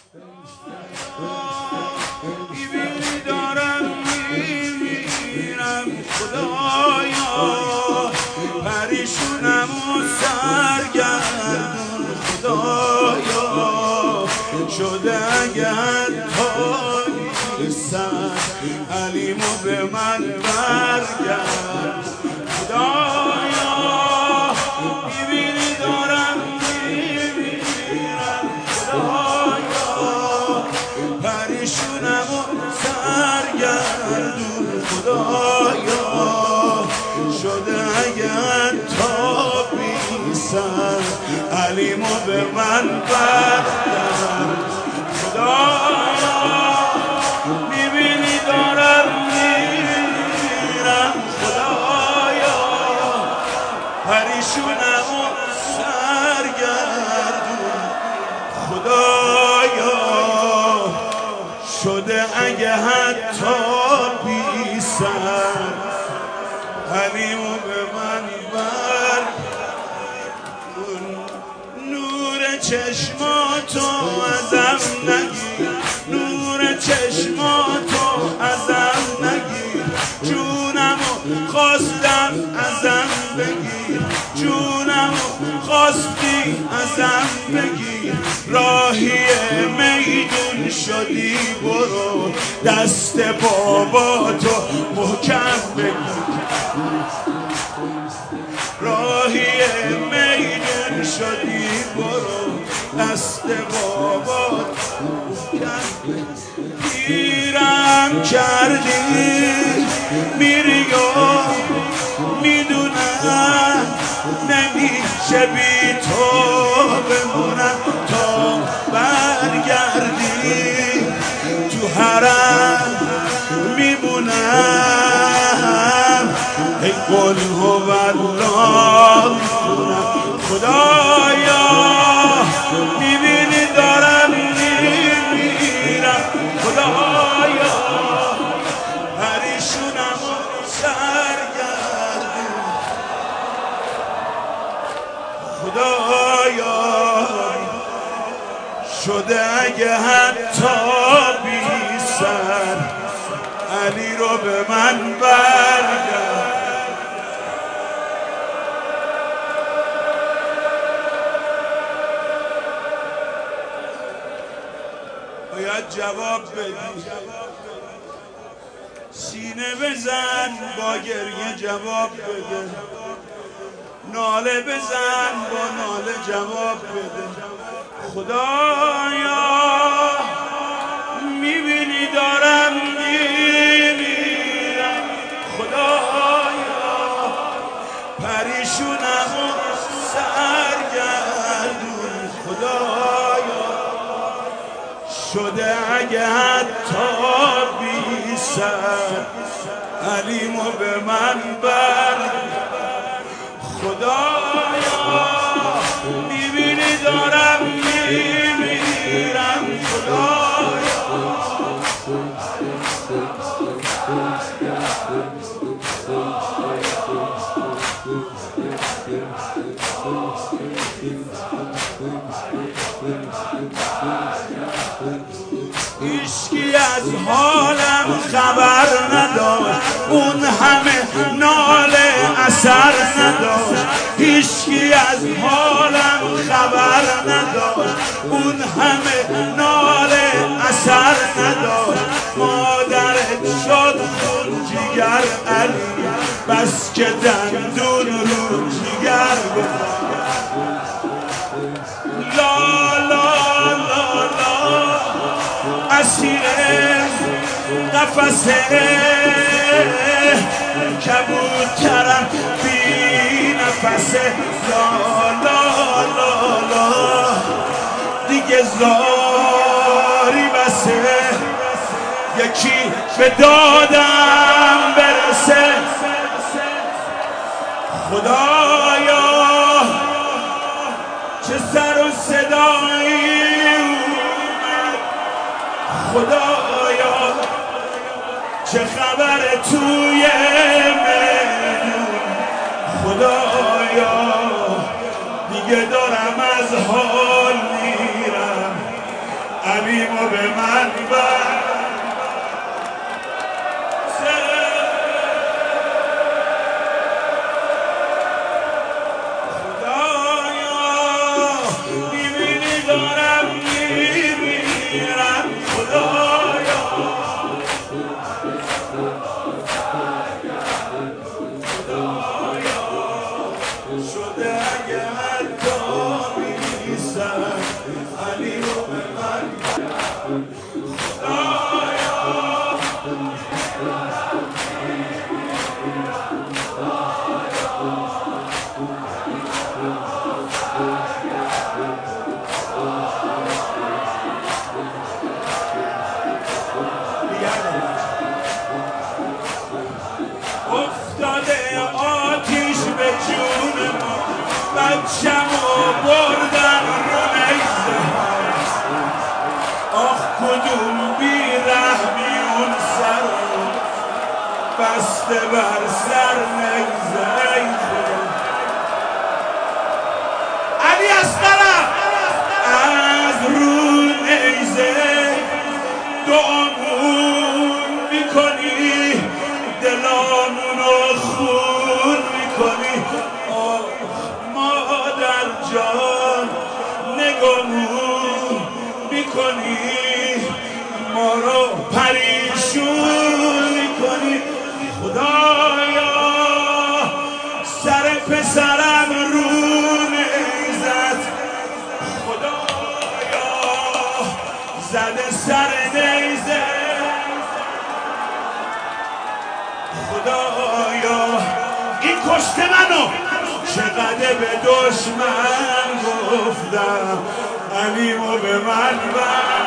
میبینی دارم میمیرم خدایا، پریشونم و سرگردون خدایا، شده اگه حتی سر علیمو به من برگرد خدایا. میبینی دارم میمیرم خدایا، پریشونم و سرگردون خدایا، شده اگر تا بی سر علیمو به من برگرد خدایا. میبینی دارم میمیرم خدایا، پریشونم و سرگردون خدایا، شده اگه حتی بی سر علیمو به من برگردون. نور چشماتو ازم نگیر، نور چشماتو ازم نگیر، جونمو خواستم ازم بگیر، جونمو خواستی ازم بگیر. راهی میدون شدی برو، دست باباتو محکم بگیر. راهی میدون شدی برو، دست باباتو محکم بگیر. گیرم کردی میری و میدونم نمیشه بی تو بمونم تا برگردی. تو حرم میمونم ای قل هوالله میخونم خدایا. میبینی دارم میمیرم خدایا، پریشونم و سرگردون خدایا، شده اگه حتی بی سر علی رو به من برگرد. باید جواب بدی، سینه بزن با گریه جواب بده، ناله بزن با ناله جواب بده خدایا. میبینی دارم میمیرم خدایا، پریشونم و سرگردون خدایا، شده اگه حتی بی سر علیمو به من برگرد خدایا. میبینی دارم میمیرم خدایا، هیچکی از حالم خبر نداشت، اون همه ناله اثر نداشت. هیچکی از حالم خبر نداشت، اون همه ناله اثر نداشت. مادرت شد خون جگر علی، بس که دندون رو جگر بزن. لا لا لا لا اسیر قفسه کبوترم بی نفسه. لا لا لا لا دیگه زاری بسه، یکی به دادم برسه خدایا. چه سر و صدایی اومد خدایا، چه خبر توی میدون خدایا. دیگه دارم از حال میرم علی علیمو به من بر افتاده آتیش به جون ما بچه‌مو بردن رو نیزه آخ کدوم بیرحمی اون سر بسته بر سر نیزه علی اصغرم از رو نیزه دعامون میکنی دلامونو خون میکنی آه مادر جان نگامون میکنی ما رو پریشون میکنی خدایا سر پسرم رو نیزت خدایا زده سر نیزه خدایا این کشته منو چقدر به دشمن گفتم علیمو به من بر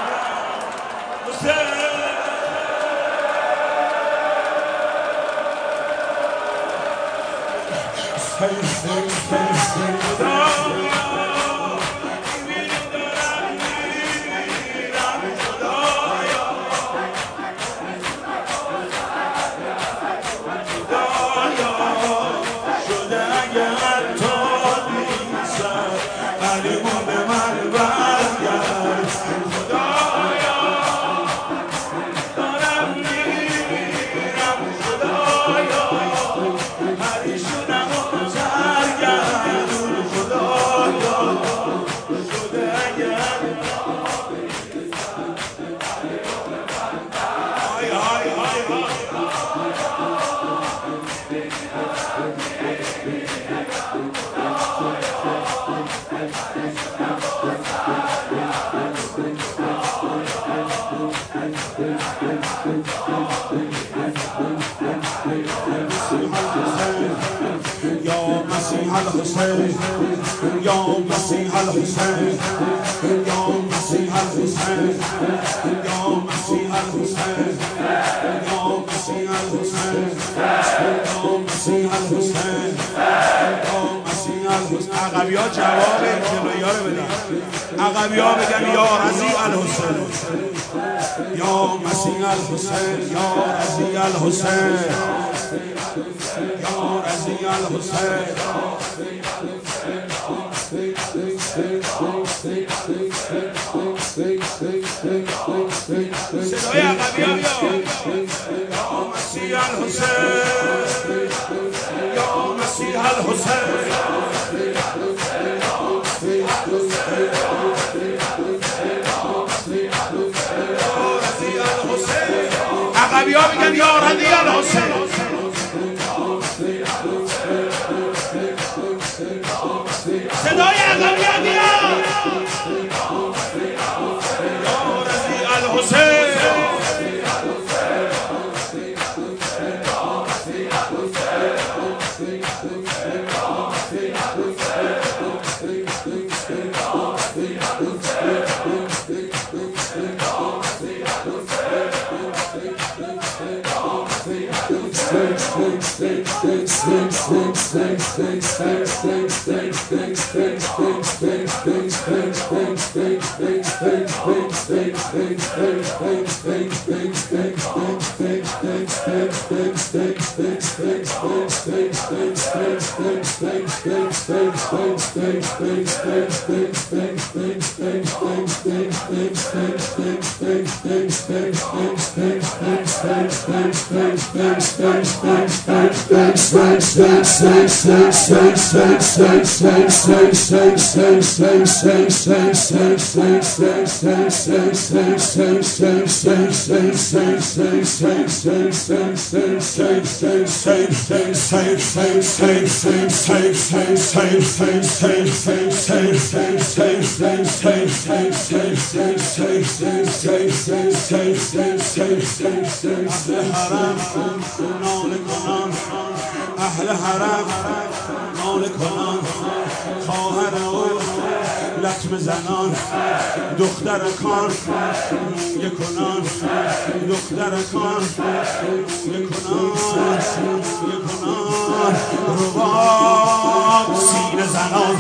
یا مسیح الحسین یا مسیح الحسین یا مسیح الحسین یا مسیح الحسین یا مسیح الحسین یا مسیح الحسین یا مسیح الحسین عقبی‌ها جواب جلویی‌ها رو بدن عقبی‌ها بگن یا رضی الحسین یا مسیح الحسین یا رضی الحسین یا رضی الحسین صدای عقبی‌ها یا مسیح الحسین یا مسیح الحسین عقبی‌ها میگن یا رضی الحسین صدای عقبی‌ها میاد یا رضی الحسین اهل حرم ناله کنان خواهر او لطمه زنان دختر کان یه کنان دختر کان یه کنان یه کنان رباب سینه زنان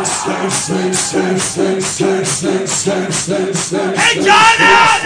ای جانم